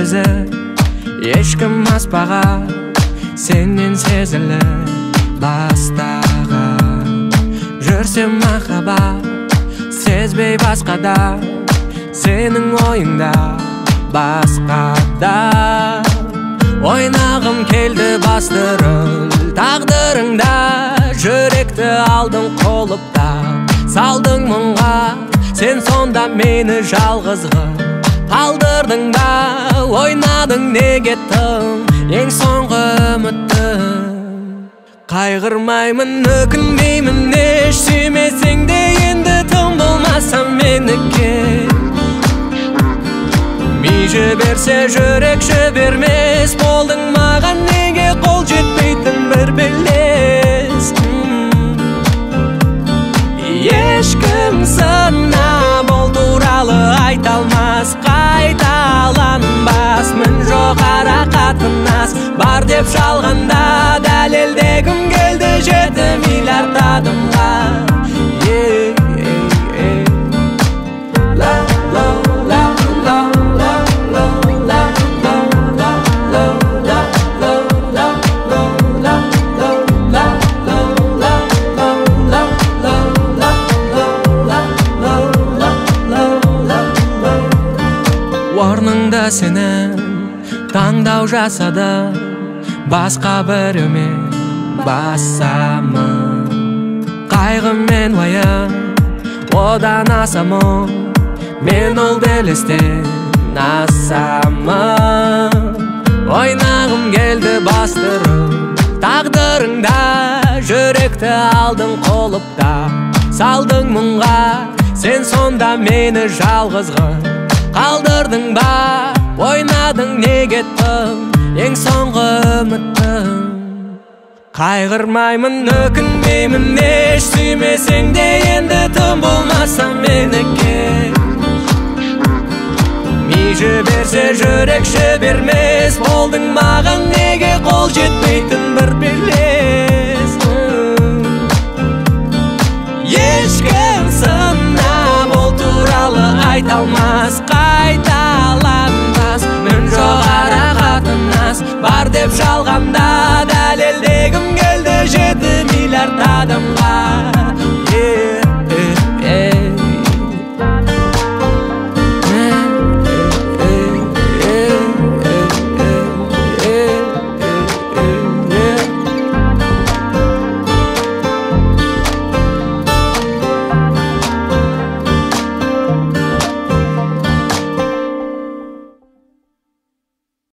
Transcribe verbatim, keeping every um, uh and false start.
bizi ешкім аспаған, сенен сезіліп бастаған. Жүрсем махаббат сезбей басқада, сенің ойыңда басқада. Ойнағым келді бастырыл тағдырыңда, жүректі алдың қолыпта, салдың мұңға, сен сонда мені жалғызғы қалдырдың ба. Ойнадың неге тым ең соңғы үмітім. Қайғырмаймын, өкінбеймін, еш сүймесең де енді тым болмасам меніке. Ми жіберсе жүрек жібермес, болдың маған неге қол жетпейтін бір белес. Ешкім сынап ол туралы айта алмас, қайталанбас. Мін жоқ ара қатынас бар деп жалғанда, дәлелдегім келді жеті миллиард адамға. Орныңда сенің таңдау жасады, басқа біреумен басамын. Қайғы мен уайым одан асамын, мен ол белестен асамын. Ойнағым келді бастырып тағдырыңда, жүректі алдың қолыпта, салдың мұңға, сен сонда мені жалғызғы қалдырдың ба. Ойнадың неге тым ең соңғы үмітім. Қайғырмаймын, өкінбеймін, еш сүймесең де енді тым болмасам меніке. Ми жіберсе жүрек жібермес, болдың маған неге қол жетпейтін бір белес. Ешкім сынап ол туралы айта алмас, қайталанбас. Мін жоқ ара қатынас бар деп жалғанда, дәлелдегім келді жеті миллиард адамға.